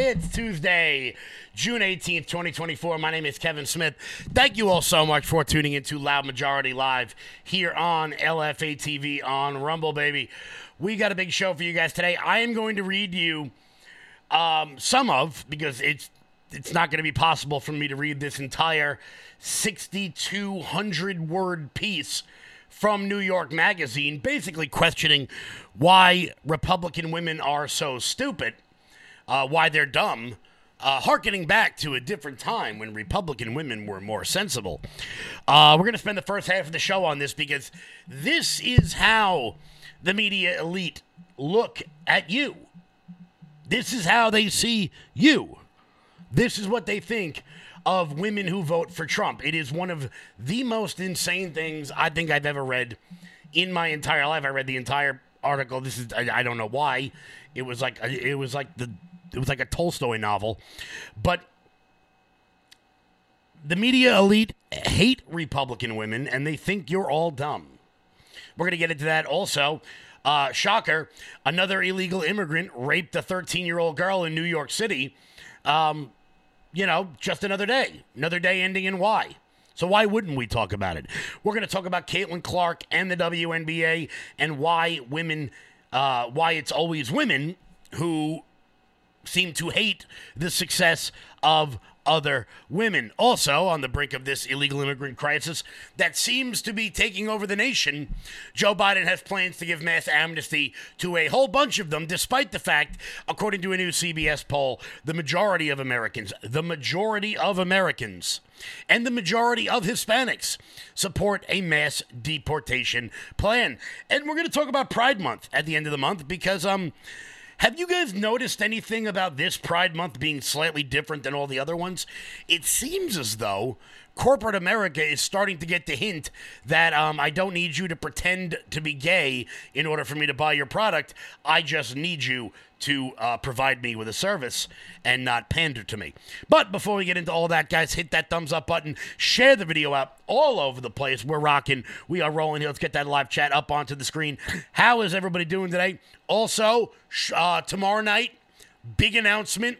It's Tuesday, June 18th, 2024. My name is Kevin Smith. Thank you all so much for tuning into Loud Majority Live here on LFA TV on Rumble, baby. We got a big show for you guys today. I am going to read you because it's not going to be possible for me to read this entire 6,200-word piece from New York Magazine, basically questioning why Republican women are so stupid, why they're dumb, hearkening back to a different time when Republican women were more sensible. We're going to spend the first half of the show on this because this is how the media elite look at you. This is how they see you. This is what they think of women who vote for Trump. It is one of the most insane things I think I've ever read in my entire life. I read the entire article. I don't know why. It was like a Tolstoy novel. But the media elite hate Republican women and they think you're all dumb. We're going to get into that also. Shocker, another illegal immigrant raped a 13-year-old girl in New York City. Just another day ending in Y. So why wouldn't we talk about it? We're going to talk about Caitlin Clark and the WNBA and why it's always women who seem to hate the success of other women. Also, on the brink of this illegal immigrant crisis that seems to be taking over the nation, Joe Biden has plans to give mass amnesty to a whole bunch of them, despite the fact, according to a new CBS poll, the majority of Americans, and the majority of Hispanics support a mass deportation plan. And we're going to talk about Pride Month at the end of the month because, have you guys noticed anything about this Pride Month being slightly different than all the other ones? It seems as though corporate America is starting to get the hint that I don't need you to pretend to be gay in order for me to buy your product. I just need you to provide me with a service and not pander to me. But before we get into all that, guys, hit that thumbs up button. Share the video out all over the place. We're rocking. We are rolling here. Let's get that live chat up onto the screen. How is everybody doing today? Also, tomorrow night, big announcement.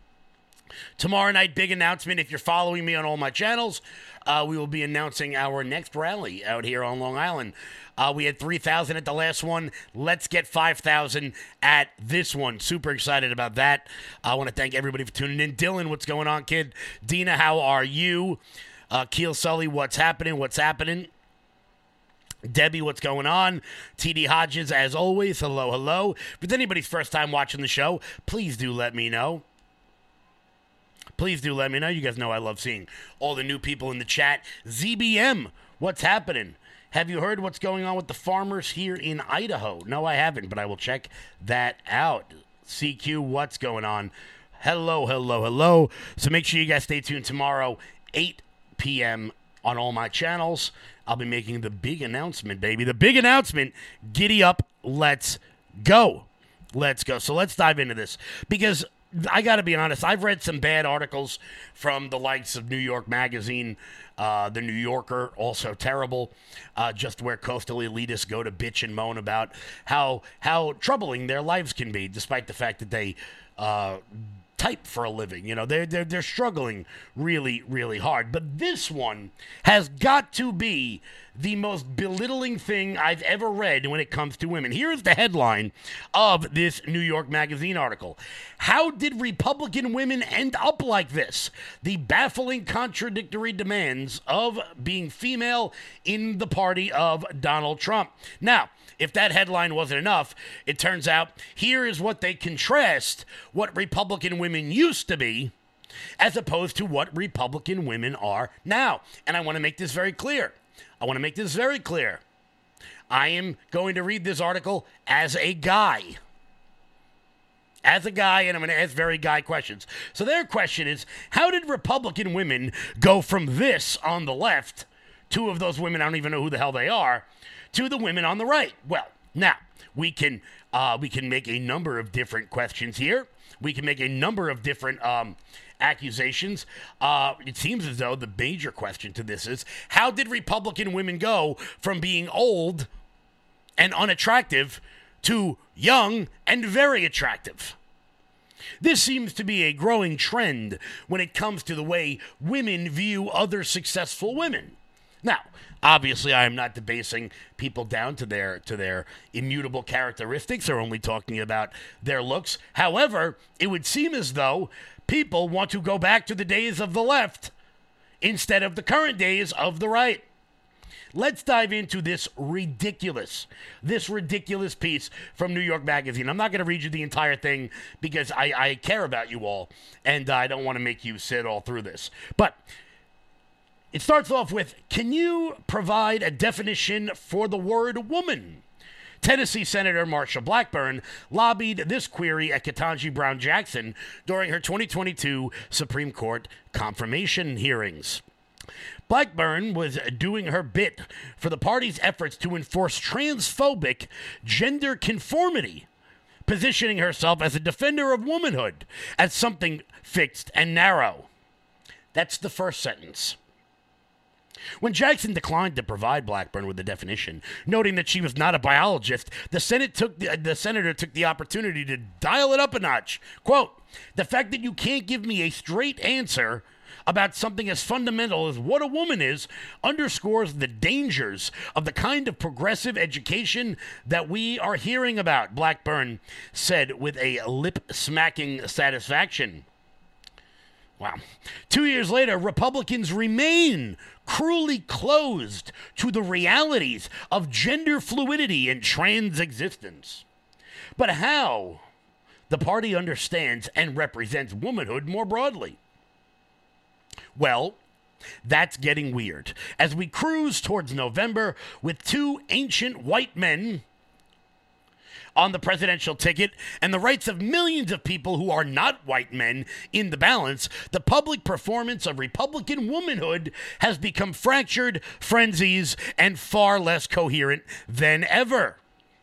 If you're following me on all my channels, we will be announcing our next rally out here on Long Island. We had 3,000 at the last one. Let's get 5,000 at this one. Super excited about that. I want to thank everybody for tuning in. Dylan, what's going on, kid? Dina, how are you? Keel Sully, what's happening? Debbie, what's going on? TD Hodges, as always, hello. If it's anybody's first time watching the show, please do let me know. You guys know I love seeing all the new people in the chat. ZBM, what's happening? Have you heard what's going on with the farmers here in Idaho? No, I haven't, but I will check that out. CQ, what's going on? Hello. So make sure you guys stay tuned tomorrow, 8 p.m. on all my channels. I'll be making the big announcement, baby. The big announcement. Giddy up. Let's go. So let's dive into this because I got to be honest, I've read some bad articles from the likes of New York Magazine, The New Yorker, also terrible, just where coastal elitists go to bitch and moan about how troubling their lives can be, despite the fact that they type for a living. They're struggling really, really hard. But this one has got to be the most belittling thing I've ever read when it comes to women. Here is the headline of this New York Magazine article. How did Republican women end up like this? The baffling contradictory demands of being female in the party of Donald Trump. Now, if that headline wasn't enough, it turns out here is what they contrast what Republican women used to be as opposed to what Republican women are now. And I want to make this very clear. I am going to read this article as a guy. And I'm going to ask very guy questions. So their question is, how did Republican women go from this on the left, two of those women, I don't even know who the hell they are, to the women on the right? Well, now, we can make a number of different questions here. We can make a number of different accusations. It seems as though the major question to this is, how did Republican women go from being old and unattractive to young and very attractive? This seems to be a growing trend when it comes to the way women view other successful women. Now, obviously, I am not debasing people down to their immutable characteristics or only talking about their looks. However, it would seem as though people want to go back to the days of the left instead of the current days of the right. Let's dive into this ridiculous piece from New York Magazine. I'm not going to read you the entire thing because I care about you all, and I don't want to make you sit all through this. But it starts off with, can you provide a definition for the word woman? Tennessee Senator Marsha Blackburn lobbied this query at Ketanji Brown Jackson during her 2022 Supreme Court confirmation hearings. Blackburn was doing her bit for the party's efforts to enforce transphobic gender conformity, positioning herself as a defender of womanhood, as something fixed and narrow. That's the first sentence. When Jackson declined to provide Blackburn with the definition, noting that she was not a biologist, the senator took the opportunity to dial it up a notch. Quote, "The fact that you can't give me a straight answer about something as fundamental as what a woman is underscores the dangers of the kind of progressive education that we are hearing about," Blackburn said with a lip-smacking satisfaction. Wow. 2 years later, Republicans remain cruelly closed to the realities of gender fluidity and trans existence. But how the party understands and represents womanhood more broadly? Well, that's getting weird. As we cruise towards November with two ancient white men on the presidential ticket and the rights of millions of people who are not white men in the balance, the public performance of Republican womanhood has become fractured, frenzies, and far less coherent than ever.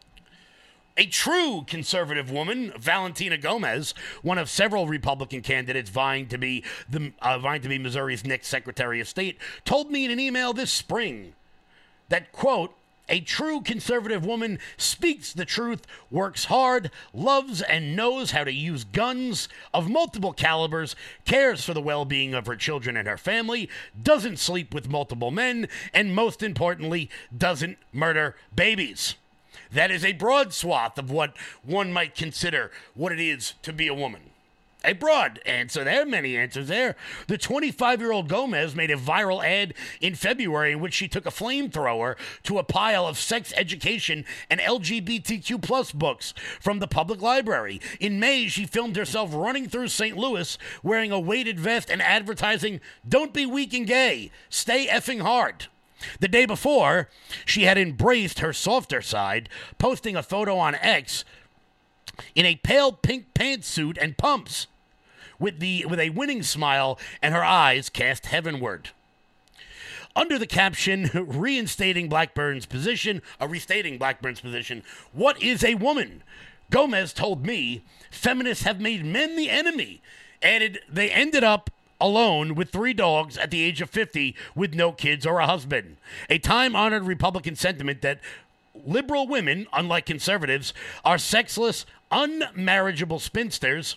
A true conservative woman, Valentina Gomez, one of several Republican candidates vying to be Missouri's next Secretary of State, told me in an email this spring that, quote, "A true conservative woman speaks the truth, works hard, loves and knows how to use guns of multiple calibers, cares for the well-being of her children and her family, doesn't sleep with multiple men, and most importantly, doesn't murder babies." That is a broad swath of what one might consider what it is to be a woman. A broad answer there, many answers there. The 25-year-old Gomez made a viral ad in February in which she took a flamethrower to a pile of sex education and LGBTQ plus books from the public library. In May, she filmed herself running through St. Louis wearing a weighted vest and advertising, "Don't be weak and gay, stay effing hard." The day before, she had embraced her softer side, posting a photo on X in a pale pink pantsuit and pumps, with a winning smile and her eyes cast heavenward. Under the caption, restating Blackburn's position, "What is a woman?" Gomez told me, "Feminists have made men the enemy," added they ended up alone with 3 dogs at the age of 50 with no kids or a husband. A time-honored Republican sentiment that liberal women, unlike conservatives, are sexless, unmarriageable spinsters.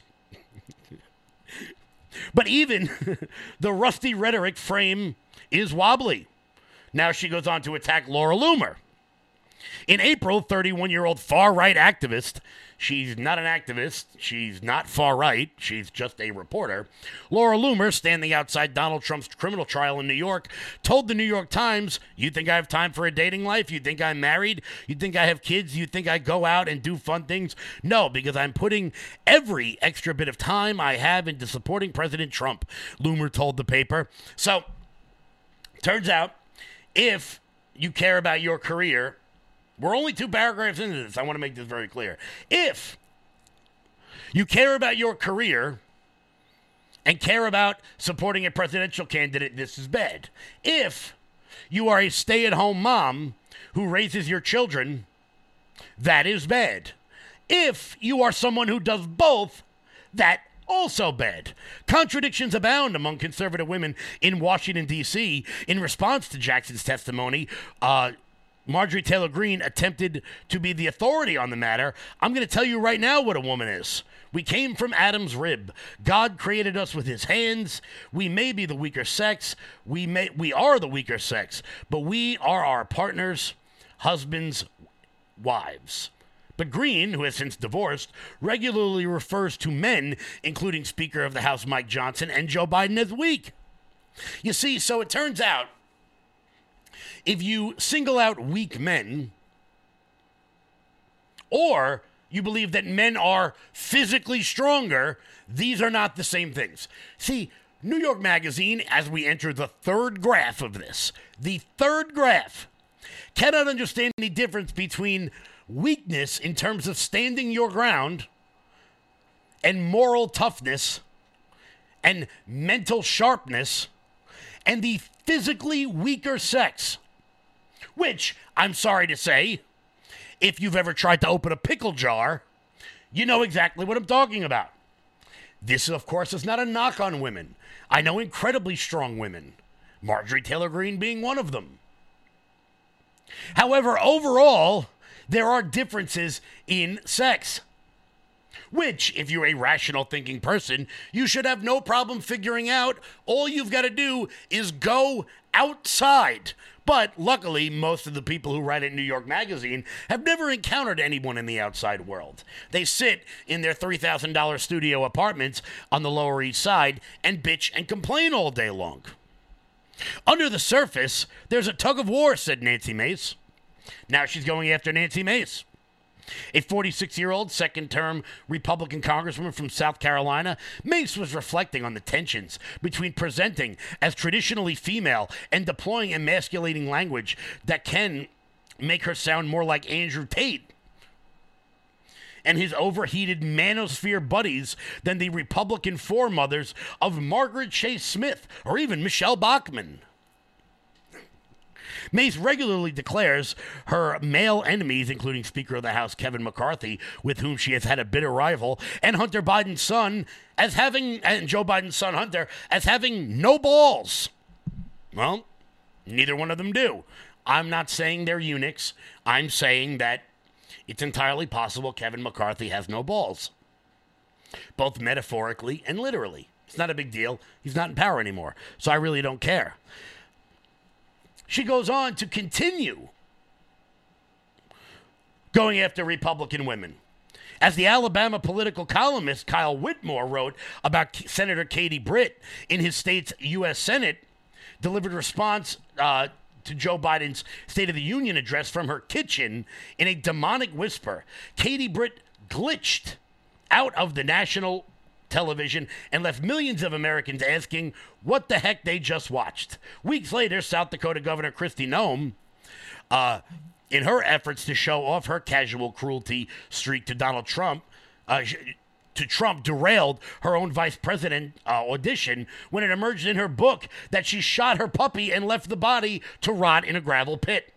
But even the rusty rhetoric frame is wobbly. Now she goes on to attack Laura Loomer. In April, 31-year-old far-right activist, she's not an activist, she's not far-right, she's just a reporter, Laura Loomer, standing outside Donald Trump's criminal trial in New York, told the New York Times, "You think I have time for a dating life? You think I'm married? You think I have kids? You think I go out and do fun things? No, because I'm putting every extra bit of time I have into supporting President Trump," Loomer told the paper. So, turns out, if you care about your career, we're only 2 paragraphs into this. I want to make this very clear. If you care about your career and care about supporting a presidential candidate, this is bad. If you are a stay-at-home mom who raises your children, that is bad. If you are someone who does both, that also bad. Contradictions abound among conservative women in Washington, D.C. in response to Jackson's testimony. Marjorie Taylor Greene attempted to be the authority on the matter. I'm going to tell you right now what a woman is. We came from Adam's rib. God created us with his hands. We may be the weaker sex. We are the weaker sex, but we are our partners, husbands, wives. But Greene, who has since divorced, regularly refers to men, including Speaker of the House Mike Johnson and Joe Biden, as weak. You see, so it turns out, if you single out weak men, or you believe that men are physically stronger, these are not the same things. See, New York Magazine, as we enter the third graph of this, the third graph, cannot understand any difference between weakness in terms of standing your ground and moral toughness and mental sharpness and the physically weaker sex, which, I'm sorry to say, if you've ever tried to open a pickle jar, you know exactly what I'm talking about. This, of course, is not a knock on women. I know incredibly strong women, Marjorie Taylor Greene being one of them. However, overall, there are differences in sex, which, if you're a rational thinking person, you should have no problem figuring out. All you've got to do is go outside. But luckily, most of the people who write at New York Magazine have never encountered anyone in the outside world. They sit in their $3,000 studio apartments on the Lower East Side and bitch and complain all day long. Under the surface, there's a tug of war, said Nancy Mace. Now she's going after Nancy Mace. A 46-year-old second-term Republican congresswoman from South Carolina, Mace was reflecting on the tensions between presenting as traditionally female and deploying emasculating language that can make her sound more like Andrew Tate and his overheated manosphere buddies than the Republican foremothers of Margaret Chase Smith or even Michelle Bachmann. Mace regularly declares her male enemies, including Speaker of the House Kevin McCarthy, with whom she has had a bitter rival, and Hunter Biden's son and Joe Biden's son Hunter, as having no balls. Well, neither one of them do. I'm not saying they're eunuchs. I'm saying that it's entirely possible Kevin McCarthy has no balls, both metaphorically and literally. It's not a big deal. He's not in power anymore, so I really don't care. She goes on to continue going after Republican women. As the Alabama political columnist Kyle Whitmore wrote about Senator Katie Britt in his state's U.S. Senate, delivered response to Joe Biden's State of the Union address from her kitchen in a demonic whisper, Katie Britt glitched out of the national television and left millions of Americans asking what the heck they just watched. Weeks later, South Dakota Governor Kristi Noem, in her efforts to show off her casual cruelty streak to Donald Trump, derailed her own vice president audition when it emerged in her book that she shot her puppy and left the body to rot in a gravel pit.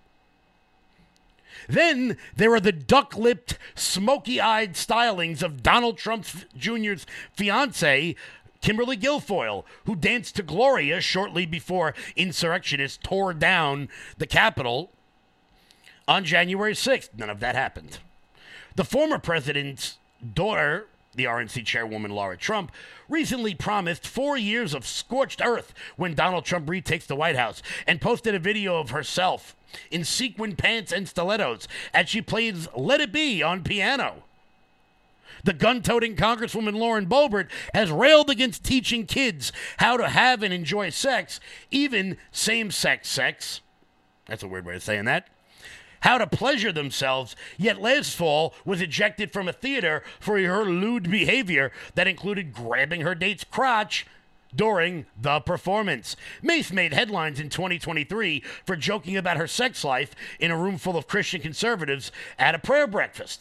Then there are the duck-lipped, smoky-eyed stylings of Donald Trump Jr.'s fiancée, Kimberly Guilfoyle, who danced to Gloria shortly before insurrectionists tore down the Capitol on January 6th. None of that happened. The former president's daughter, the RNC chairwoman Laura Trump, recently promised 4 years of scorched earth when Donald Trump retakes the White House and posted a video of herself in sequin pants and stilettos as she plays Let It Be on piano. The gun-toting Congresswoman Lauren Boebert has railed against teaching kids how to have and enjoy sex, even same-sex sex. That's a weird way of saying that. How to pleasure themselves, yet last fall was ejected from a theater for her lewd behavior that included grabbing her date's crotch during the performance. Mace made headlines in 2023 for joking about her sex life in a room full of Christian conservatives at a prayer breakfast.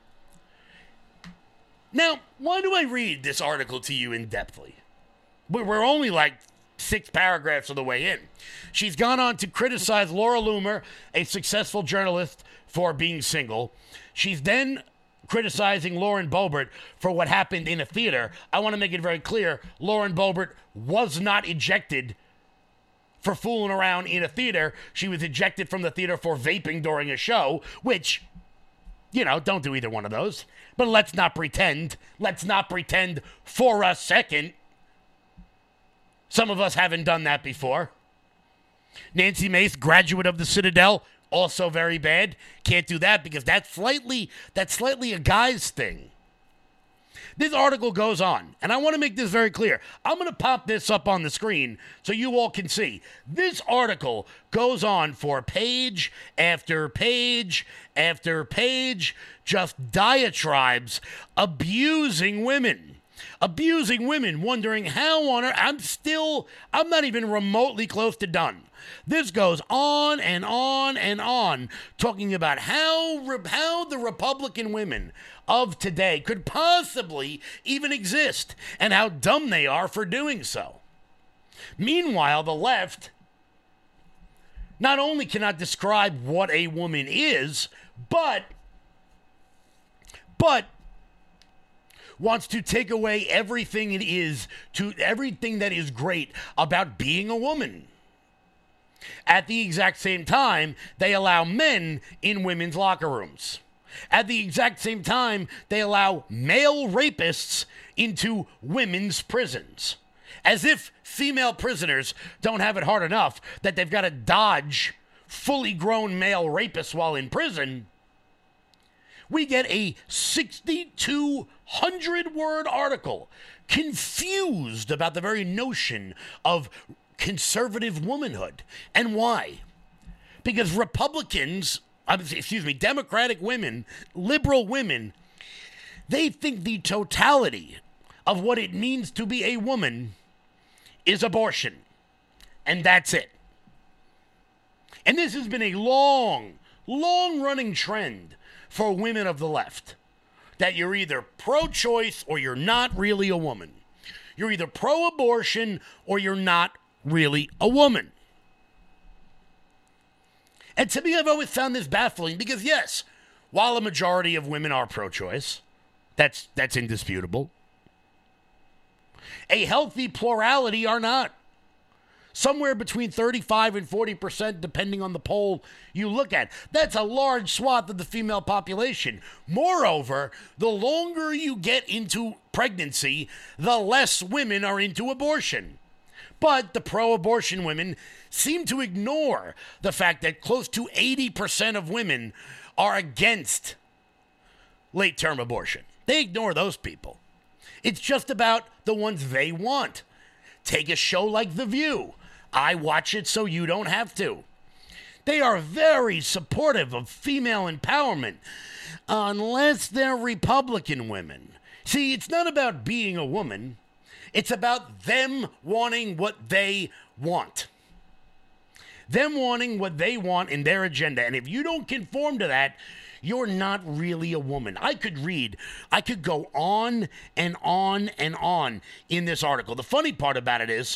Now, why do I read this article to you in-depthly? We're only like 6 paragraphs of the way in. She's gone on to criticize Laura Loomer, a successful journalist, for being single. She's then criticizing Lauren Boebert for what happened in a theater. I want to make it very clear, Lauren Boebert was not ejected for fooling around in a theater. She was ejected from the theater for vaping during a show, which, don't do either one of those. But let's not pretend for a second. Some of us haven't done that before. Nancy Mace, graduate of the Citadel, also very bad. Can't do that because that's slightly a guy's thing. This article goes on, and I want to make this very clear. I'm going to pop this up on the screen so you all can see. This article goes on for page after page after page, just diatribes abusing women. Abusing women, wondering how on earth. I'm not even remotely close to done. This goes on and on and on, talking about how the Republican women of today could possibly even exist and how dumb they are for doing so. Meanwhile, the left not only cannot describe what a woman is, but wants to take away everything that is great about being a woman. At the exact same time, they allow men in women's locker rooms. At the exact same time, they allow male rapists into women's prisons. As if female prisoners don't have it hard enough that they've got to dodge fully grown male rapists while in prison. We get a 6,200-word article confused about the very notion of conservative womanhood. And why? Because Democratic women, liberal women, they think the totality of what it means to be a woman is abortion. And that's it. And this has been a long-running trend for women of the left, that you're either pro-choice or you're not really a woman. You're either pro-abortion or you're not really a woman. And to me, I've always found this baffling because, yes, while a majority of women are pro-choice, that's indisputable, a healthy plurality are not. Somewhere between 35 and 40%, depending on the poll you look at. That's a large swath of the female population. Moreover, the longer you get into pregnancy, the less women are into abortion. But the pro-abortion women seem to ignore the fact that close to 80% of women are against late-term abortion. They ignore those people. It's just about the ones they want. Take a show like The View. I watch it so you don't have to. They are very supportive of female empowerment, unless they're Republican women. See, it's not about being a woman. It's about them wanting what they want. Them wanting what they want in their agenda. And if you don't conform to that, you're not really a woman. I could go on and on and on in this article. The funny part about this,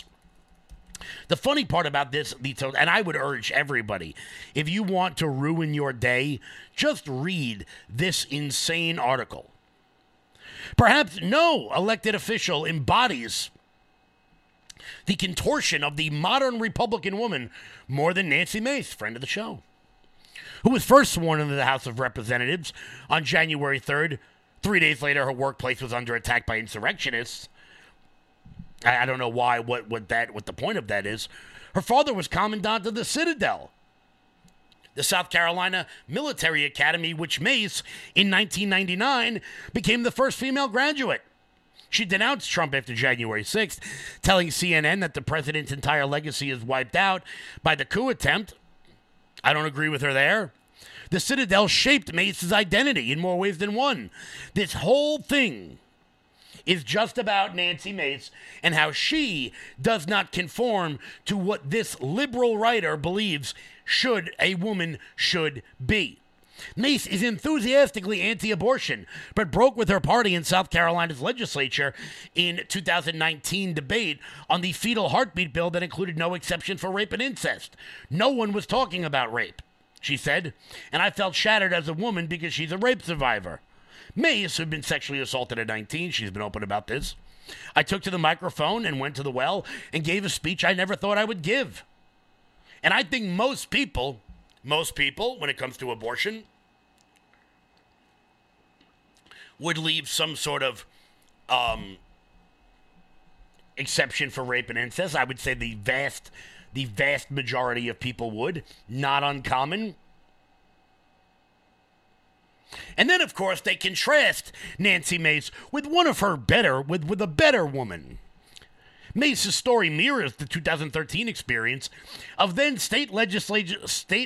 and I would urge everybody, if you want to ruin your day, just read this insane article. Perhaps no elected official embodies the contortion of the modern Republican woman more than Nancy Mace, friend of the show, who was first sworn into the House of Representatives on January 3rd. 3 days later, her workplace was under attack by insurrectionists. I don't know why, what the point of that is. Her father was commandant of the Citadel, the South Carolina Military Academy, which Mace, in 1999, became the first female graduate. She denounced Trump after January 6th, telling CNN that the president's entire legacy is wiped out by the coup attempt. I don't agree with her there. The Citadel shaped Mace's identity in more ways than one. This whole thing is just about Nancy Mace and how she does not conform to what this liberal writer believes a woman should be. Mace is enthusiastically anti-abortion, but broke with her party in South Carolina's legislature in 2019 debate on the fetal heartbeat bill that included no exception for rape and incest. No one was talking about rape, she said, and I felt shattered as a woman because she's a rape survivor. Mace had been sexually assaulted at 19. She's been open about this. I took to the microphone and went to the well and gave a speech I never thought I would give. And I think most people, when it comes to abortion, would leave some sort of exception for rape and incest. I would say the vast majority of people would. Not uncommon. And then, of course, they contrast Nancy Mace with with a better woman. Mace's story mirrors the 2013 experience of then state legislator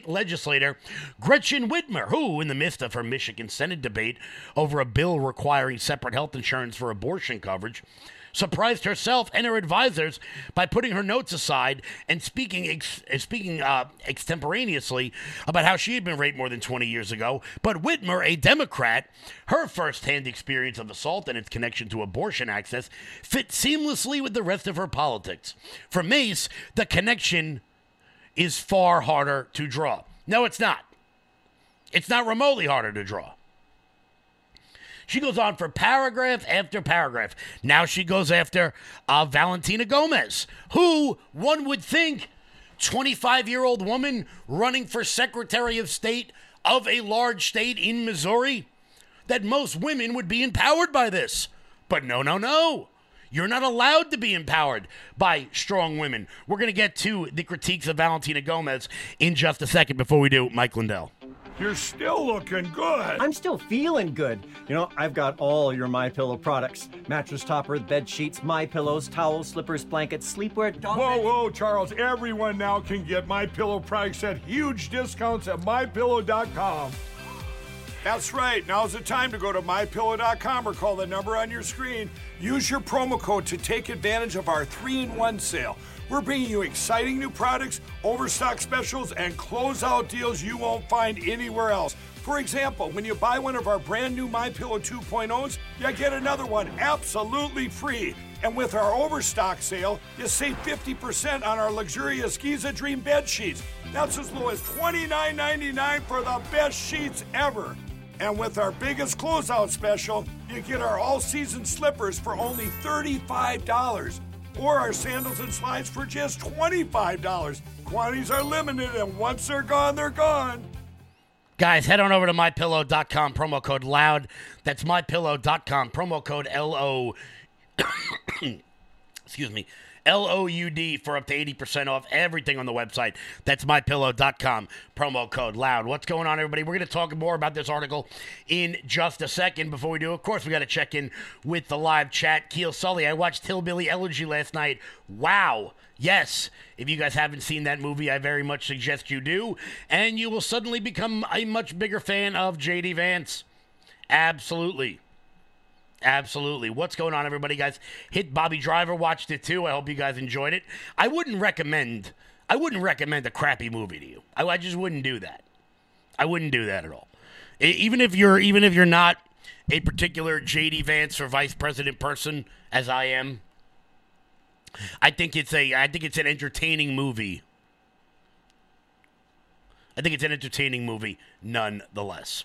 Gretchen Whitmer, who, in the midst of her Michigan Senate debate over a bill requiring separate health insurance for abortion coverage, surprised herself and her advisors by putting her notes aside and speaking extemporaneously about how she had been raped more than 20 years ago. But Whitmer, a Democrat, her first-hand experience of assault and its connection to abortion access fit seamlessly with the rest of her politics. For Mace, the connection is far harder to draw. No, it's not. It's not remotely harder to draw. She goes on for paragraph after paragraph. Now she goes after Valentina Gomez, who one would think, 25-year-old woman running for Secretary of State of a large state in Missouri, that most women would be empowered by this. But no. You're not allowed to be empowered by strong women. We're going to get to the critiques of Valentina Gomez in just a second. Before we do, Mike Lindell. You're still looking good. I'm still feeling good. You know, I've got all your MyPillow products. Mattress topper, bed sheets, MyPillows, towels, slippers, blankets, sleepwear, dog beds. Whoa, Charles. Everyone now can get MyPillow products at huge discounts at MyPillow.com. That's right. Now's the time to go to MyPillow.com or call the number on your screen. Use your promo code to take advantage of our 3-in-1 sale. We're bringing you exciting new products, overstock specials, and closeout deals you won't find anywhere else. For example, when you buy one of our brand new MyPillow 2.0s, you get another one absolutely free. And with our overstock sale, you save 50% on our luxurious Giza Dream bed sheets. That's as low as $29.99 for the best sheets ever. And with our biggest closeout special, you get our all-season slippers for only $35. Or our sandals and slides for just $25. Quantities are limited, and once they're gone, they're gone. Guys, head on over to MyPillow.com, promo code LOUD. That's MyPillow.com, promo code excuse me, LOUD for up to 80% off everything on the website. That's MyPillow.com, promo code LOUD. What's going on, everybody? We're going to talk more about this article in just a second. Before we do, of course, we got to check in with the live chat. Keel Sully, I watched Hillbilly Elegy last night. Wow. Yes, if you guys haven't seen that movie, I very much suggest you do. And you will suddenly become a much bigger fan of J.D. Vance. Absolutely. What's going on, everybody, guys? Hit Bobby Driver, watched it too. I hope you guys enjoyed it. I wouldn't recommend a crappy movie to you. I just wouldn't do that. I wouldn't do that at all. Even if you're not a particular J.D. Vance for vice president person, as I am, I think it's an entertaining movie. Nonetheless.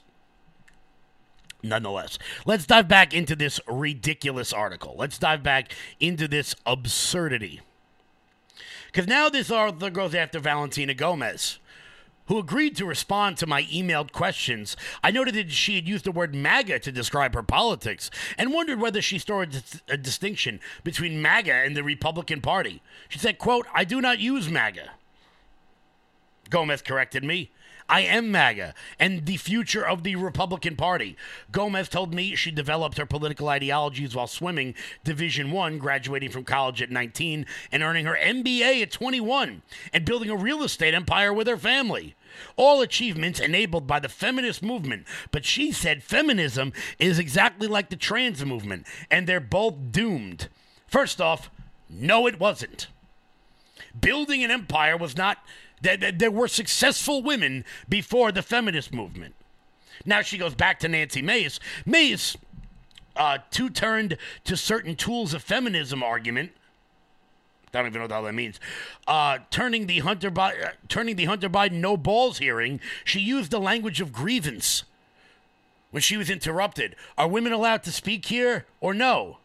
Let's dive back into this ridiculous article. Let's dive back into this absurdity. Because now this article goes after Valentina Gomez, who agreed to respond to my emailed questions. I noted that she had used the word MAGA to describe her politics and wondered whether she saw a distinction between MAGA and the Republican Party. She said, quote, "I do not use MAGA." Gomez corrected me. "I am MAGA and the future of the Republican Party." Gomez told me she developed her political ideologies while swimming Division I, graduating from college at 19 and earning her MBA at 21 and building a real estate empire with her family. All achievements enabled by the feminist movement. But she said feminism is exactly like the trans movement, and they're both doomed. First off, no, it wasn't. Building an empire was not... There were successful women before the feminist movement. Now she goes back to Nancy Mace. Mace, turned to certain tools of feminism argument. I don't even know what the hell that means. Turning the Hunter Biden no balls hearing, she used the language of grievance when she was interrupted. Are women allowed to speak here or no?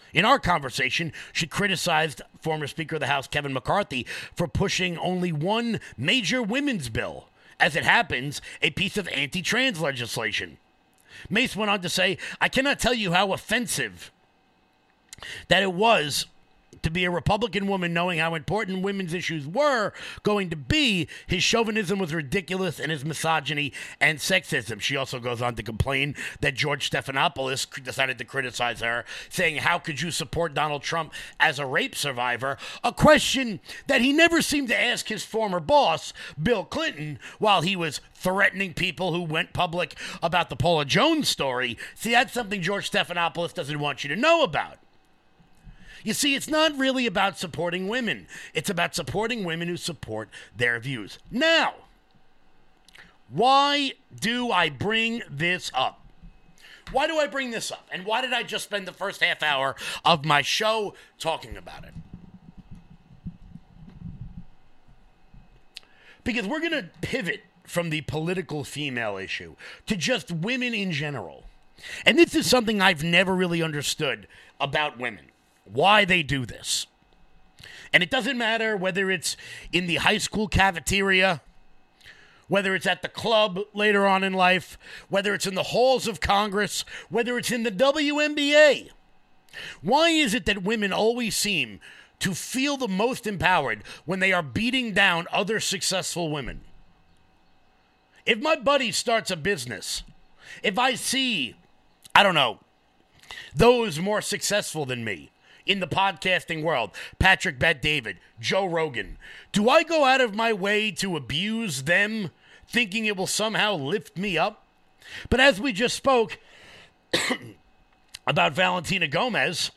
in our conversation, she criticized former Speaker of the House Kevin McCarthy for pushing only one major women's bill. As it happens, a piece of anti-trans legislation. Mace went on to say, I cannot tell you how offensive that it was to be a Republican woman knowing how important women's issues were going to be. His chauvinism was ridiculous and his misogyny and sexism. She also goes on to complain that George Stephanopoulos decided to criticize her, saying, how could you support Donald Trump as a rape survivor? A question that he never seemed to ask his former boss, Bill Clinton, while he was threatening people who went public about the Paula Jones story. See, that's something George Stephanopoulos doesn't want you to know about. You see, it's not really about supporting women. It's about supporting women who support their views. Now, why do I bring this up? Why do I bring this up? And why did I just spend the first half hour of my show talking about it? Because we're going to pivot from the political female issue to just women in general. And this is something I've never really understood about women. Why they do this. And it doesn't matter whether it's in the high school cafeteria, whether it's at the club later on in life, whether it's in the halls of Congress, whether it's in the WNBA. Why is it that women always seem to feel the most empowered when they are beating down other successful women? If my buddy starts a business, if I see, I don't know, those more successful than me, in the podcasting world, Patrick Bet-David, Joe Rogan, do I go out of my way to abuse them, thinking it will somehow lift me up? But as we just spoke about Valentina Gomez,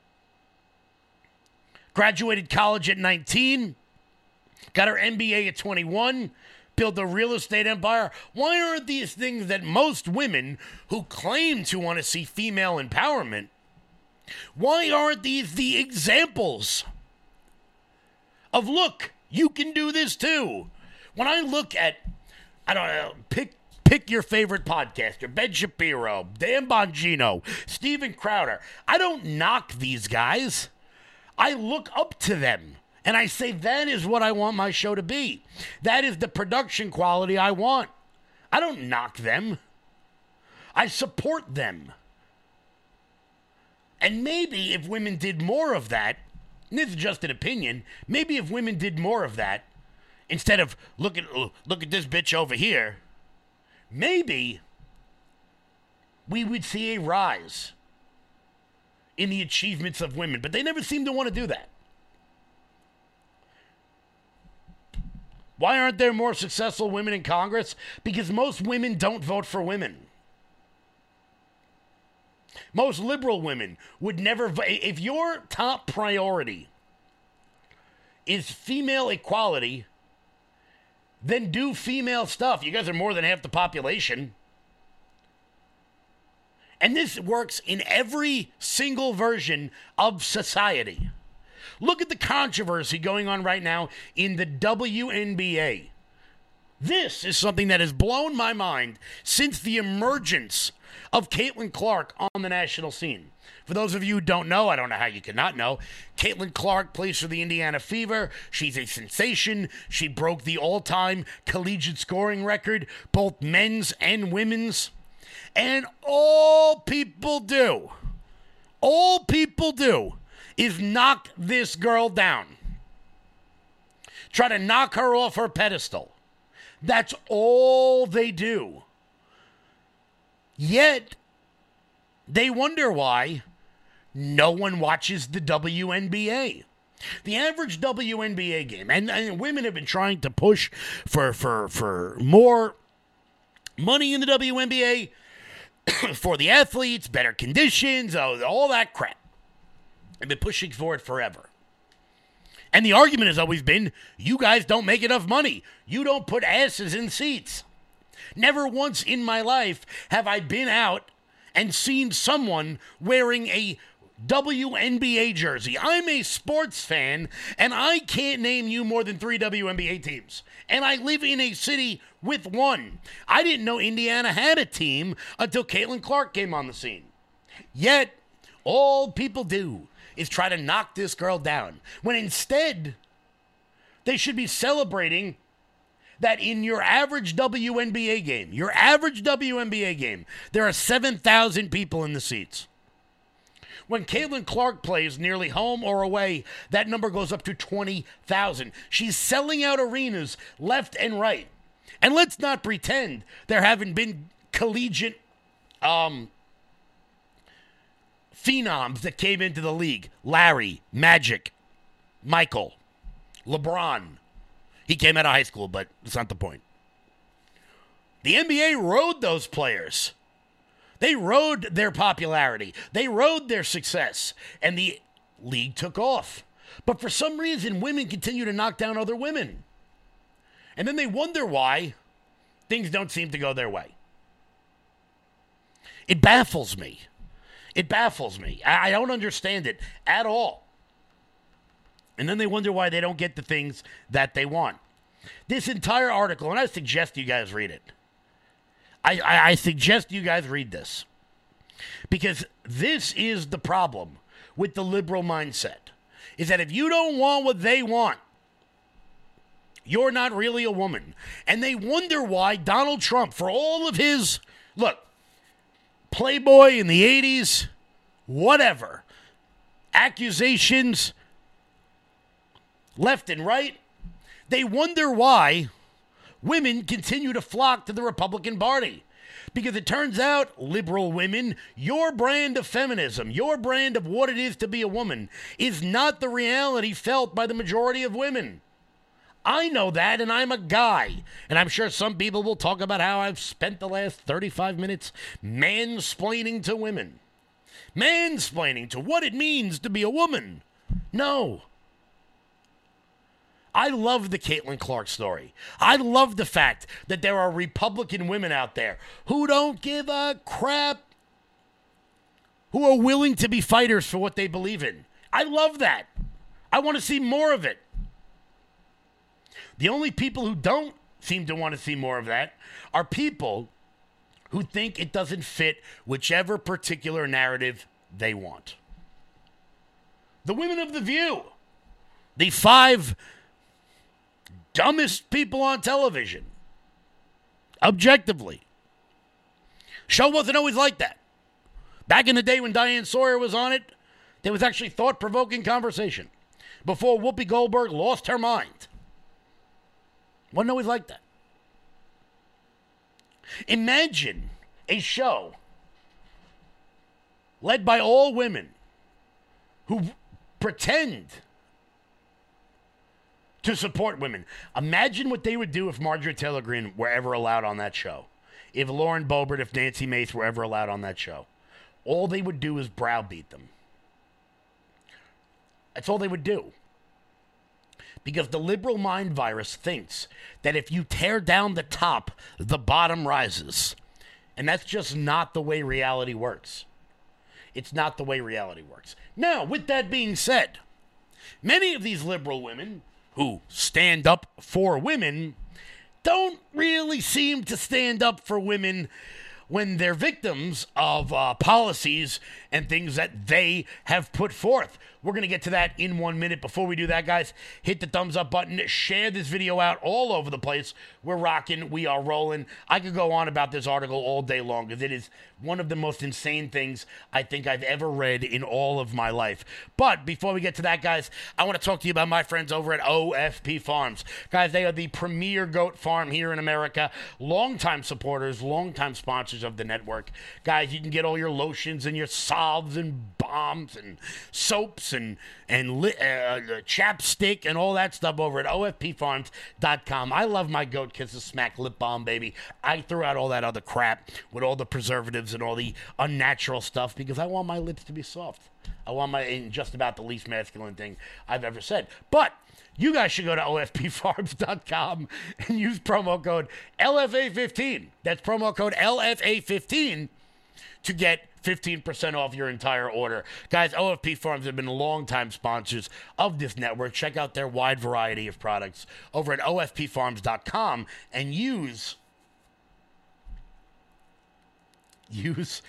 graduated college at 19, got her MBA at 21, built a real estate empire. Why aren't these things that most women who claim to want to see female empowerment, why aren't these the examples of, look, you can do this too? When I look at, I don't know, pick your favorite podcaster, Ben Shapiro, Dan Bongino, Steven Crowder. I don't knock these guys. I look up to them. And I say, that is what I want my show to be. That is the production quality I want. I don't knock them. I support them. And maybe if women did more of that, and this is just an opinion, maybe if women did more of that, instead of look at this bitch over here, maybe we would see a rise in the achievements of women. But they never seem to want to do that. Why aren't there more successful women in Congress? Because most women don't vote for women. Most liberal women would never vote. If your top priority is female equality, then do female stuff. You guys are more than half the population. And this works in every single version of society. Look at the controversy going on right now in the WNBA. This is something that has blown my mind since the emergence of Caitlin Clark on the national scene. For those of you who don't know, I don't know how you cannot know, Caitlin Clark plays for the Indiana Fever. She's a sensation. She broke the all-time collegiate scoring record, both men's and women's. And all people do is knock this girl down. Try to knock her off her pedestal. That's all they do. Yet, they wonder why no one watches the WNBA. The average WNBA game, and women have been trying to push for more money in the WNBA, for the athletes, better conditions, all that crap. They've been pushing for it forever. And the argument has always been, you guys don't make enough money. You don't put asses in seats. Never once in my life have I been out and seen someone wearing a WNBA jersey. I'm a sports fan, and I can't name you more than 3 WNBA teams. And I live in a city with one. I didn't know Indiana had a team until Caitlin Clark came on the scene. Yet, All people do is try to knock this girl down, when instead they should be celebrating that in your average WNBA game, there are 7,000 people in the seats. When Caitlin Clark plays nearly home or away, that number goes up to 20,000. She's selling out arenas left and right. And let's not pretend there haven't been collegiate phenoms that came into the league. Larry, Magic, Michael, LeBron. He came out of high school, but that's not the point. The NBA rode those players. They rode their popularity. They rode their success. And the league took off. But for some reason, women continue to knock down other women. And then they wonder why things don't seem to go their way. It baffles me. It baffles me. I don't understand it at all. And then they wonder why they don't get the things that they want. This entire article, and I suggest you guys read it. I suggest you guys read this. Because this is the problem with the liberal mindset. Is that if you don't want what they want, you're not really a woman. And they wonder why Donald Trump, for all of his, look, Playboy in the 80s, whatever, accusations left and right, they wonder why women continue to flock to the Republican Party. Because it turns out, liberal women, your brand of feminism, your brand of what it is to be a woman, is not the reality felt by the majority of women. I know that, and I'm a guy. And I'm sure some people will talk about how I've spent the last 35 minutes mansplaining to women. Mansplaining to what it means to be a woman. No. I love the Caitlin Clark story. I love the fact that there are Republican women out there who don't give a crap, who are willing to be fighters for what they believe in. I love that. I want to see more of it. The only people who don't seem to want to see more of that are people who think it doesn't fit whichever particular narrative they want. The women of The View, the 5 dumbest people on television, objectively. Show wasn't always like that. Back in the day when Diane Sawyer was on it, there was actually thought-provoking conversation before Whoopi Goldberg lost her mind. Wasn't always like that. Imagine a show led by all women who pretend to support women. Imagine what they would do if Marjorie Taylor Greene were ever allowed on that show. If Lauren Boebert, if Nancy Mace were ever allowed on that show. All they would do is browbeat them. That's all they would do. Because the liberal mind virus thinks that if you tear down the top, the bottom rises. And that's just not the way reality works. It's not the way reality works. Now, with that being said, many of these liberal women who stand up for women don't really seem to stand up for women when they're victims of policies and things that they have put forth. We're going to get to that in 1 minute. Before we do that, guys, hit the thumbs up button. Share this video out all over the place. We're rocking. We are rolling. I could go on about this article all day long because it is one of the most insane things I think I've ever read in all of my life. But before we get to that, guys, I want to talk to you about my friends over at OFP Farms. Guys, they are the premier goat farm here in America. Longtime supporters, longtime sponsors of the network. Guys, you can get all your lotions and your salves and balms and soaps and chapstick and all that stuff over at OFPfarms.com. I love my Goat Kisses Smack lip balm, baby. I threw out all that other crap with all the preservatives and all the unnatural stuff because I want my lips to be soft. I want just about the least masculine thing I've ever said. But you guys should go to OFPfarms.com and use promo code LFA15. That's promo code LFA15 to get 15% off your entire order. Guys, OFP Farms have been longtime sponsors of this network. Check out their wide variety of products over at OFPfarms.com and use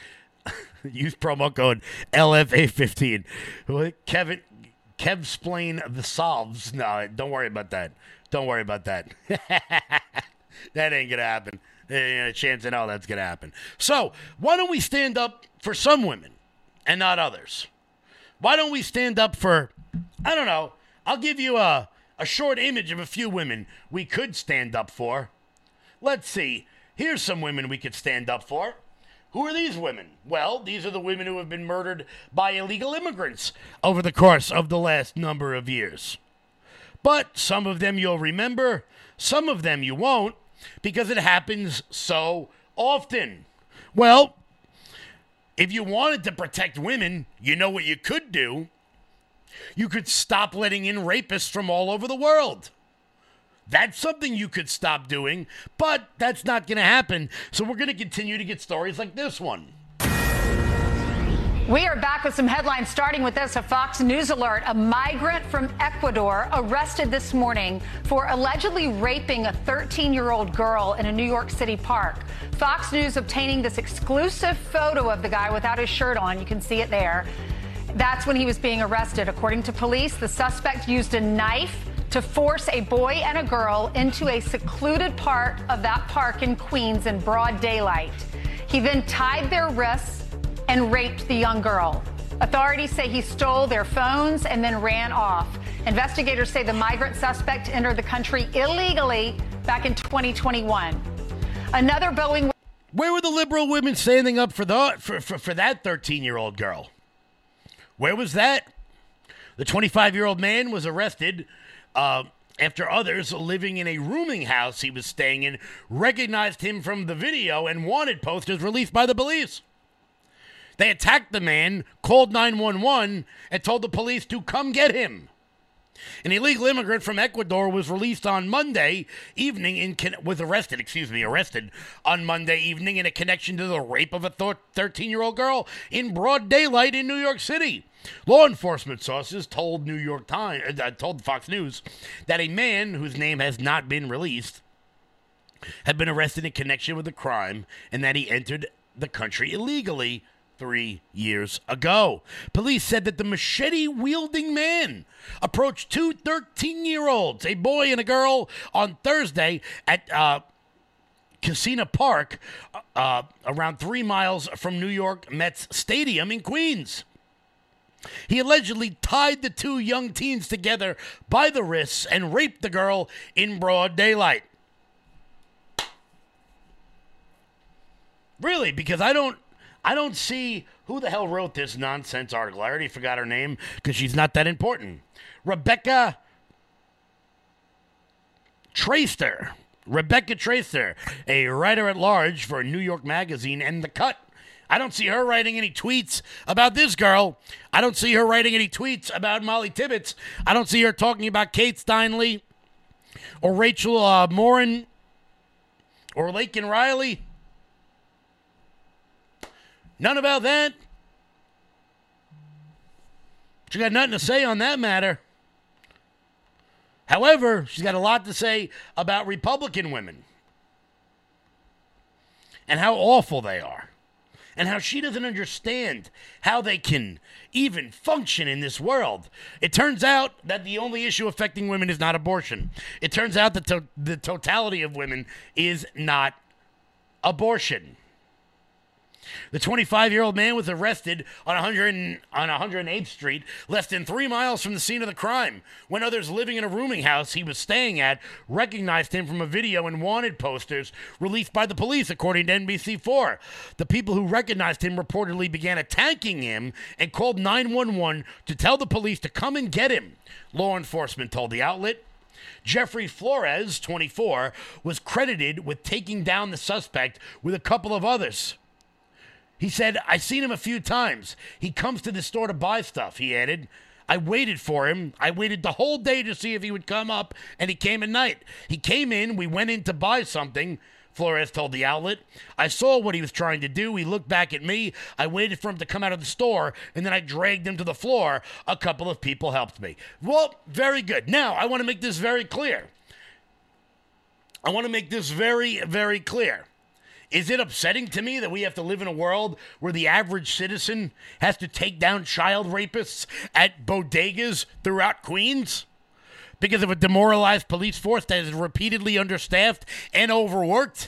Use promo code LFA15. Kev-splain the solves. No, don't worry about that. Don't worry about that. That ain't going to happen. There ain't a chance in hell that's going to happen. So, why don't we stand up for some women and not others? Why don't we stand up for, I don't know, I'll give you a short image of a few women we could stand up for. Let's see. Here's some women we could stand up for. Who are these women? Well, these are the women who have been murdered by illegal immigrants over the course of the last number of years. But some of them you'll remember, some of them you won't, because it happens so often. Well, if you wanted to protect women, you know what you could do? You could stop letting in rapists from all over the world. That's something you could stop doing, but that's not going to happen. So we're going to continue to get stories like this one. We are back with some headlines, starting with this. A Fox News alert. A migrant from Ecuador arrested this morning for allegedly raping a 13-year-old girl in a New York City park. Fox News obtaining this exclusive photo of the guy without his shirt on. You can see it there. That's when he was being arrested. According to police, the suspect used a knife to force a boy and a girl into a secluded part of that park in Queens in broad daylight. He then tied their wrists and raped the young girl. Authorities say he stole their phones and then ran off. Investigators say the migrant suspect entered the country illegally back in 2021. Another Boeing... Where were the liberal women standing up for that 13-year-old girl? Where was that? The 25-year-old man was arrested after others living in a rooming house he was staying in recognized him from the video and wanted posters released by the police. They attacked the man, called 911, and told the police to come get him. An illegal immigrant from Ecuador was released on Monday evening arrested on Monday evening in a connection to the rape of a 13-year-old girl in broad daylight in New York City. Law enforcement sources told told Fox News that a man whose name has not been released had been arrested in connection with the crime and that he entered the country illegally 3 years ago. Police said that the machete-wielding man approached two 13-year-olds, a boy and a girl, on Thursday at Casino Park, around 3 miles from New York Mets Stadium in Queens. He allegedly tied the two young teens together by the wrists and raped the girl in broad daylight. Really, because I don't see who the hell wrote this nonsense article. I already forgot her name because she's not that important. Rebecca Traister, a writer-at-large for New York Magazine and The Cut. I don't see her writing any tweets about this girl. I don't see her writing any tweets about Molly Tibbetts. I don't see her talking about Kate Steinle or Rachel Morin or Laken Riley. None about that. She got nothing to say on that matter. However, she's got a lot to say about Republican women and how awful they are and how she doesn't understand how they can even function in this world. It turns out that the only issue affecting women is not abortion. It turns out that the totality of women is not abortion. The 25-year-old man was arrested on 108th Street, less than 3 miles from the scene of the crime, when others living in a rooming house he was staying at recognized him from a video and wanted posters released by the police, according to NBC4. The people who recognized him reportedly began attacking him and called 911 to tell the police to come and get him, law enforcement told the outlet. Jeffrey Flores, 24, was credited with taking down the suspect with a couple of others. He said, "I seen him a few times. He comes to the store to buy stuff," he added. "I waited for him. I waited the whole day to see if he would come up, and he came at night. He came in. We went in to buy something," Flores told the outlet. "I saw what he was trying to do. He looked back at me. I waited for him to come out of the store, and then I dragged him to the floor. A couple of people helped me." Well, very good. Now, I want to make this very clear. I want to make this very, very clear. Is it upsetting to me that we have to live in a world where the average citizen has to take down child rapists at bodegas throughout Queens because of a demoralized police force that is repeatedly understaffed and overworked?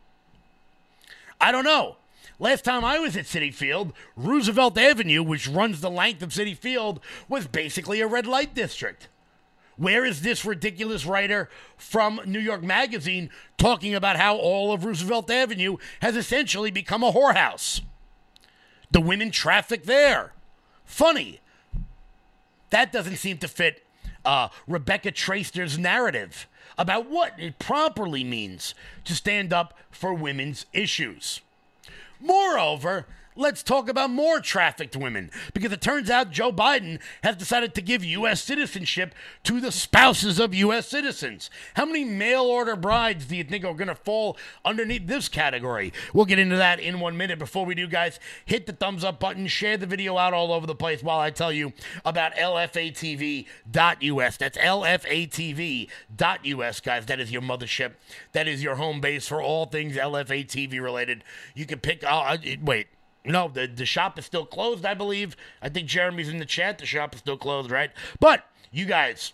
I don't know. Last time I was at Citi Field, Roosevelt Avenue, which runs the length of Citi Field, was basically a red light district. Where is this ridiculous writer from New York Magazine talking about how all of Roosevelt Avenue has essentially become a whorehouse? The women traffic there. Funny. That doesn't seem to fit Rebecca Traister's narrative about what it properly means to stand up for women's issues. Moreover, let's talk about more trafficked women, because it turns out Joe Biden has decided to give U.S. citizenship to the spouses of U.S. citizens. How many mail-order brides do you think are going to fall underneath this category? We'll get into that in 1 minute. Before we do, guys, hit the thumbs up button, share the video out all over the place while I tell you about LFATV.us. That's LFATV.us, guys. That is your mothership. That is your home base for all things LFATV related. You can pick... wait. No, the shop is still closed, I believe. I think Jeremy's in the chat. The shop is still closed, right? But, you guys.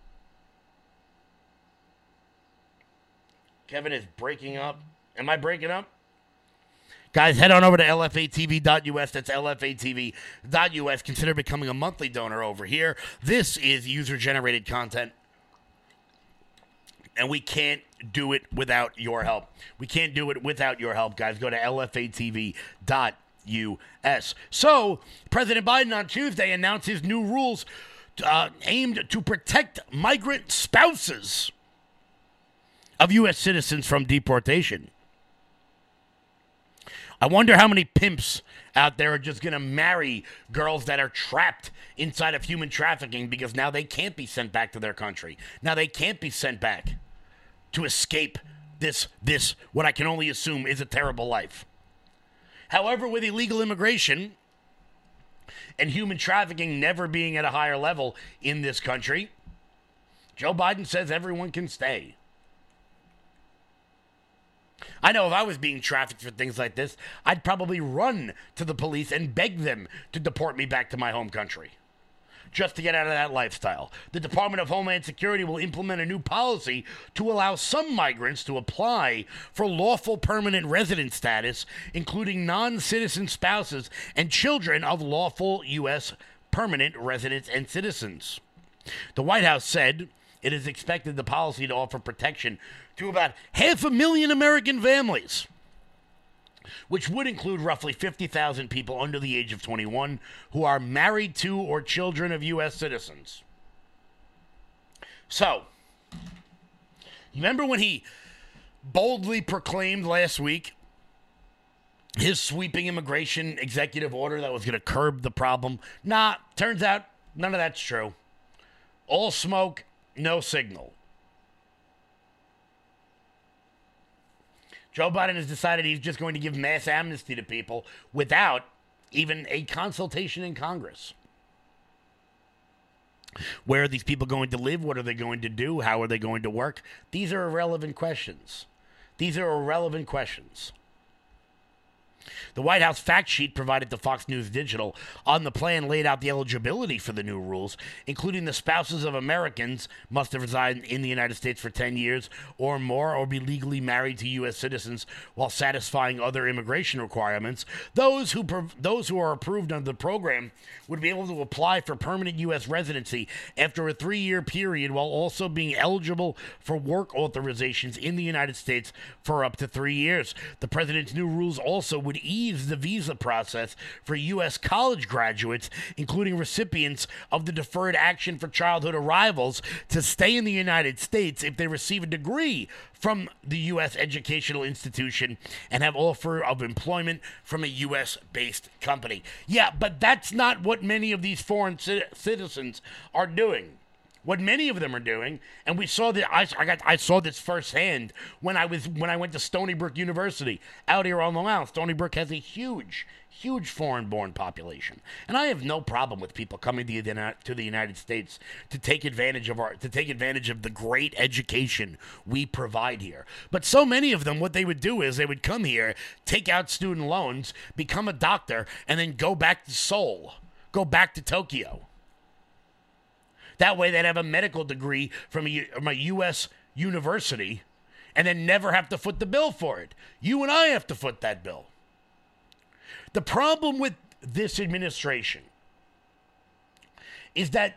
Kevin is breaking up. Am I breaking up? Guys, head on over to LFATV.us. That's LFATV.us. Consider becoming a monthly donor over here. This is user-generated content. And we can't do it without your help. We can't do it without your help, guys. Go to LFATV.us. So, President Biden on Tuesday announced his new rules aimed to protect migrant spouses of U.S. citizens from deportation. I wonder how many pimps out there are just going to marry girls that are trapped inside of human trafficking because now they can't be sent back to their country. Now they can't be sent back to escape this what I can only assume is a terrible life. However, with illegal immigration and human trafficking never being at a higher level in this country, Joe Biden says everyone can stay. I know if I was being trafficked for things like this, I'd probably run to the police and beg them to deport me back to my home country just to get out of that lifestyle. The Department of Homeland Security will implement a new policy to allow some migrants to apply for lawful permanent resident status, including non-citizen spouses and children of lawful U.S. permanent residents and citizens. The White House said it is expected the policy to offer protection to about 500,000 American families, which would include roughly 50,000 people under the age of 21 who are married to or children of U.S. citizens. So, remember when he boldly proclaimed last week his sweeping immigration executive order that was going to curb the problem? Nah, turns out none of that's true. All smoke, no signal. Joe Biden has decided he's just going to give mass amnesty to people without even a consultation in Congress. Where are these people going to live? What are they going to do? How are they going to work? These are irrelevant questions. These are irrelevant questions. The White House fact sheet provided to Fox News Digital on the plan laid out the eligibility for the new rules, including the spouses of Americans must have resided in the United States for 10 years or more or be legally married to U.S. citizens while satisfying other immigration requirements. Those who are approved under the program would be able to apply for permanent U.S. residency after a 3-year period while also being eligible for work authorizations in the United States for up to 3 years. The president's new rules also would ease the visa process for U.S. college graduates, including recipients of the Deferred Action for Childhood Arrivals, to stay in the United States if they receive a degree from the U.S. educational institution and have offer of employment from a U.S.-based company. Yeah, but that's not what many of these foreign citizens are doing. What many of them are doing, and we saw that I saw this firsthand when I went to Stony Brook University out here on Long Island. Stony Brook has a huge foreign-born population, and I have no problem with people coming to the United States to take advantage of the great education we provide here. But so many of them, what they would do is they would come here, take out student loans, become a doctor, and then go back to Seoul, go back to Tokyo. That way they'd have a medical degree from a U.S. university and then never have to foot the bill for it. You and I have to foot that bill. The problem with this administration is that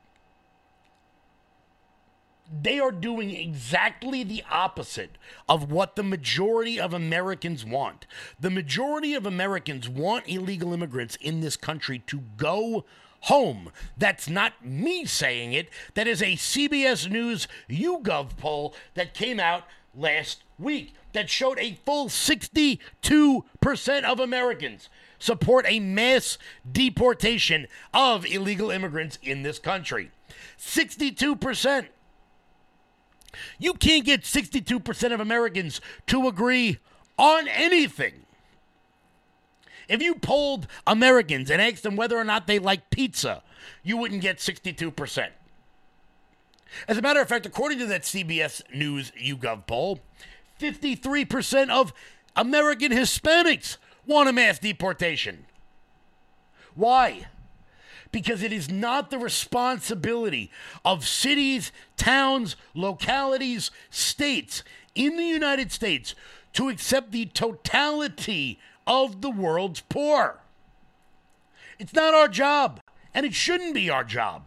they are doing exactly the opposite of what the majority of Americans want. The majority of Americans want illegal immigrants in this country to go home. That's not me saying it. That is a CBS News YouGov poll that came out last week that showed a full 62% of Americans support a mass deportation of illegal immigrants in this country. 62%. You can't get 62% of Americans to agree on anything. If you polled Americans and asked them whether or not they like pizza, you wouldn't get 62%. As a matter of fact, according to that CBS News YouGov poll, 53% of American Hispanics want a mass deportation. Why? Because it is not the responsibility of cities, towns, localities, states in the United States to accept the totality of the world's poor. It's not our job, and it shouldn't be our job.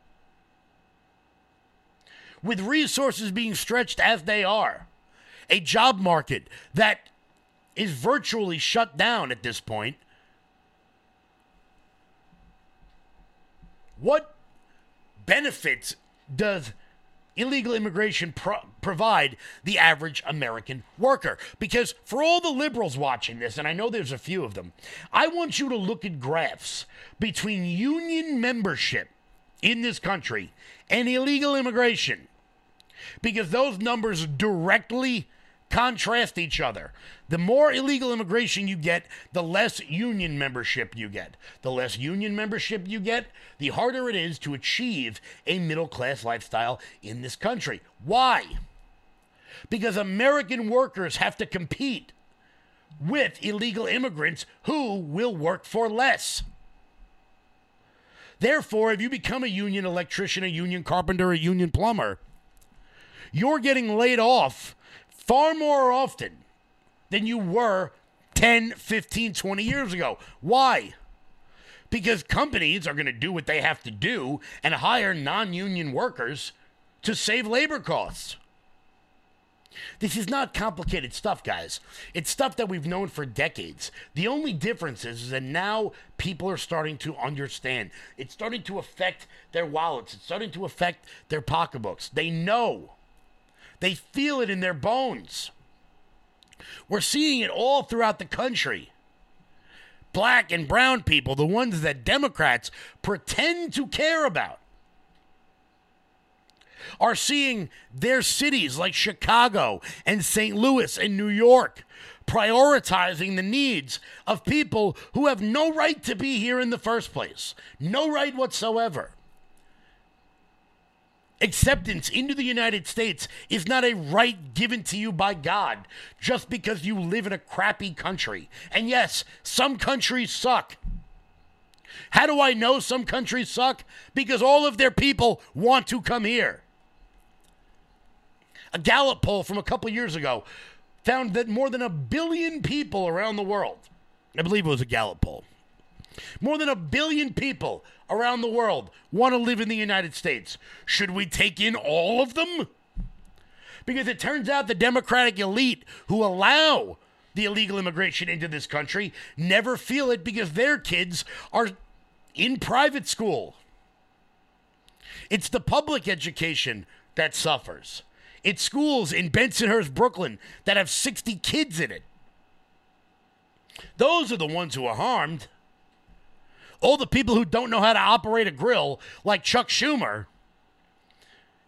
With resources being stretched as they are, a job market that is virtually shut down at this point, what benefits does illegal immigration provide the average American worker? Because for all the liberals watching this, and I know there's a few of them, I want you to look at graphs between union membership in this country and illegal immigration, because those numbers directly contrast each other. The more illegal immigration you get, the less union membership you get. The less union membership you get, the harder it is to achieve a middle-class lifestyle in this country. Why? Because American workers have to compete with illegal immigrants who will work for less. Therefore, if you become a union electrician, a union carpenter, a union plumber, you're getting laid off far more often than you were 10, 15, 20 years ago. Why? Because companies are going to do what they have to do and hire non-union workers to save labor costs. This is not complicated stuff, guys. It's stuff that we've known for decades. The only difference is that now people are starting to understand. It's starting to affect their wallets. It's starting to affect their pocketbooks. They know. They feel it in their bones. We're seeing it all throughout the country. Black and brown people, the ones that Democrats pretend to care about, are seeing their cities like Chicago and St. Louis and New York prioritizing the needs of people who have no right to be here in the first place. No right whatsoever. Acceptance into the United States is not a right given to you by God just because you live in a crappy country. And yes, some countries suck. How do I know some countries suck? Because all of their people want to come here. A Gallup poll from a couple years ago found that more than 1 billion people around the world, I believe it was a Gallup poll, more than 1 billion people around the world want to live in the United States. Should we take in all of them? Because it turns out the Democratic elite who allow the illegal immigration into this country never feel it because their kids are in private school. It's the public education that suffers. It's schools in Bensonhurst, Brooklyn that have 60 kids in it. Those are the ones who are harmed. All the people who don't know how to operate a grill, like Chuck Schumer,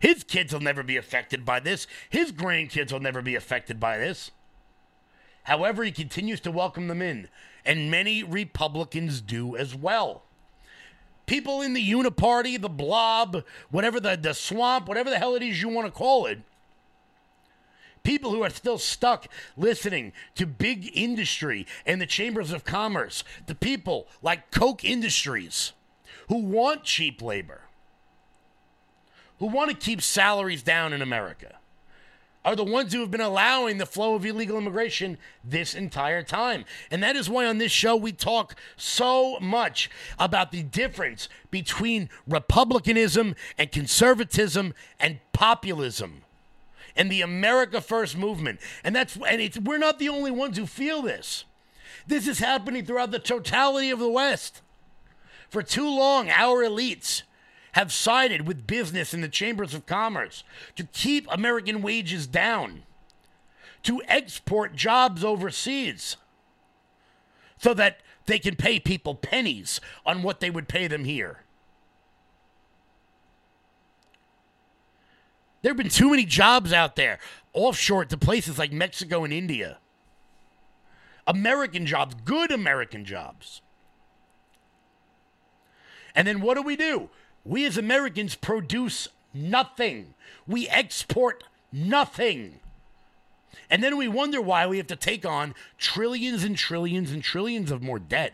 His kids will never be affected by this. His grandkids will never be affected by this. However, he continues to welcome them in, and many Republicans do as well. People in the Uniparty, the Blob, whatever the swamp, whatever the hell it is you want to call it, people who are still stuck listening to big industry and the chambers of commerce, the people like Koch Industries who want cheap labor, who want to keep salaries down in America, are the ones who have been allowing the flow of illegal immigration this entire time. And that is why on this show we talk so much about the difference between republicanism and conservatism and populism and the America First movement. We're not the only ones who feel this. This is happening throughout the totality of the West. For too long, our elites have sided with business in the chambers of commerce to keep American wages down, to export jobs overseas so that they can pay people pennies on what they would pay them here. There have been too many jobs out there offshore to places like Mexico and India. American jobs, good American jobs. And then what do? We as Americans produce nothing. We export nothing. And then we wonder why we have to take on trillions and trillions and trillions of more debt.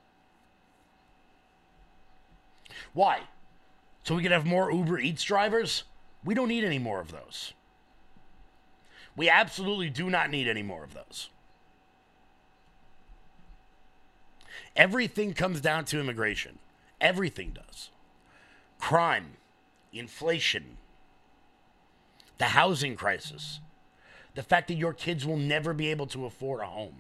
Why? So we can have more Uber Eats drivers? We don't need any more of those. We absolutely do not need any more of those. Everything comes down to immigration. Everything does. Crime, inflation, the housing crisis, the fact that your kids will never be able to afford a home.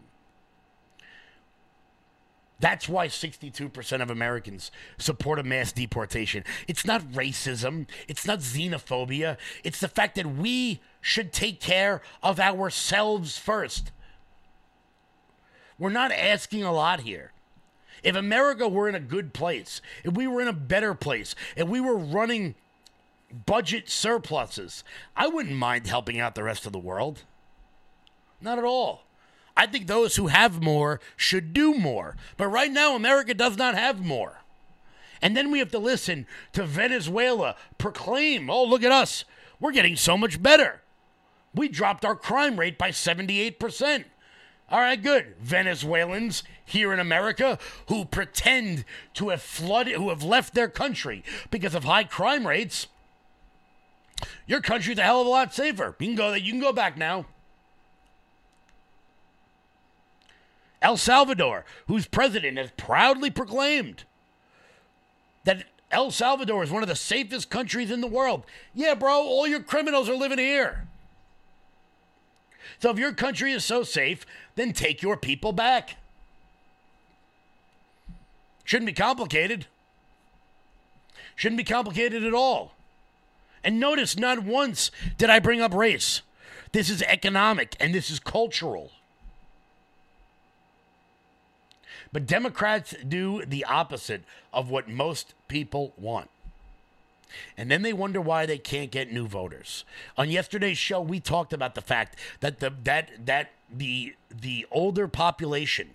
That's why 62% of Americans support a mass deportation. It's not racism. It's not xenophobia. It's the fact that we should take care of ourselves first. We're not asking a lot here. If America were in a good place, if we were in a better place, if we were running budget surpluses, I wouldn't mind helping out the rest of the world. Not at all. I think those who have more should do more. But right now, America does not have more. And then we have to listen to Venezuela proclaim, oh, look at us. We're getting so much better. We dropped our crime rate by 78%. All right, good. Venezuelans here in America who pretend to have flooded, who have left their country because of high crime rates. Your country's a hell of a lot safer. You can go there. You can go back now. El Salvador, whose president has proudly proclaimed that El Salvador is one of the safest countries in the world. Yeah, bro, all your criminals are living here. So if your country is so safe, then take your people back. Shouldn't be complicated. Shouldn't be complicated at all. And notice, not once did I bring up race. This is economic and this is cultural. But Democrats do the opposite of what most people want. And then they wonder why they can't get new voters. On yesterday's show, we talked about the fact that the older population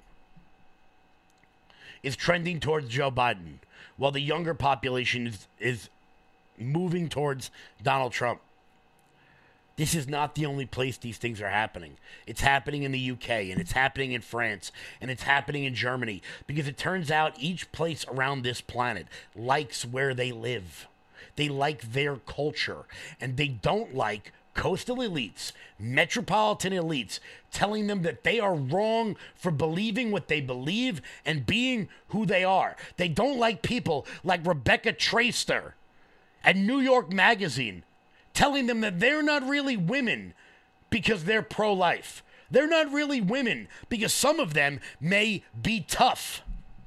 is trending towards Joe Biden, while the younger population is moving towards Donald Trump. This is not the only place these things are happening. It's happening in the UK, and it's happening in France, and it's happening in Germany, because it turns out each place around this planet likes where they live. They like their culture, and they don't like coastal elites, metropolitan elites, telling them that they are wrong for believing what they believe and being who they are. They don't like people like Rebecca Traister at New York Magazine telling them that they're not really women because they're pro-life. They're not really women because some of them may be tough.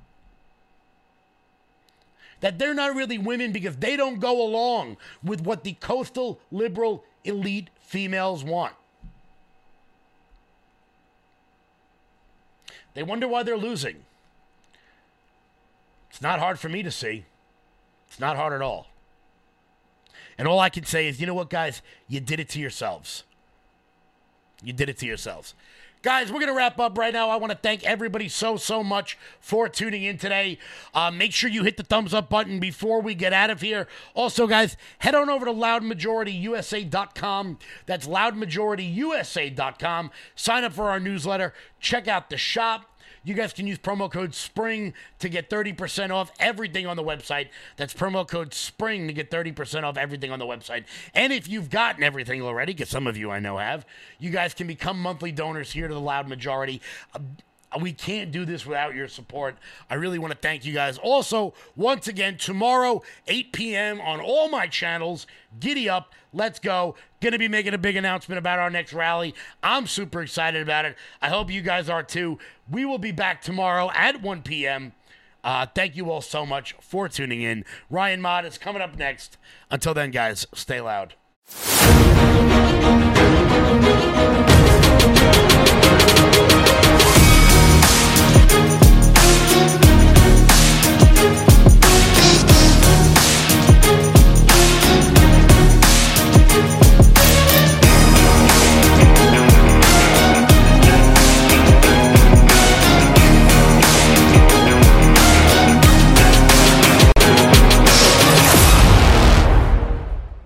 That they're not really women because they don't go along with what the coastal liberal elite females want. They wonder why they're losing. It's not hard for me to see. It's not hard at all. And all I can say is, you know what, guys? You did it to yourselves. You did it to yourselves. Guys, we're going to wrap up right now. I want to thank everybody so much for tuning in today. Make sure you hit the thumbs up button before we get out of here. Also, guys, head on over to loudmajorityusa.com. That's loudmajorityusa.com. Sign up for our newsletter. Check out the shop. You guys can use promo code SPRING to get 30% off everything on the website. That's promo code SPRING to get 30% off everything on the website. And if you've gotten everything already, because some of you I know have, you guys can become monthly donors here to the Loud Majority. We can't do this without your support. I really want to thank you guys. Also, once again, tomorrow, 8 p.m. on all my channels, giddy up, let's go. Going to be making a big announcement about our next rally. I'm super excited about it. I hope you guys are too. We will be back tomorrow at 1 p.m. Thank you all so much for tuning in. Ryan Mott is coming up next. Until then, guys, stay loud.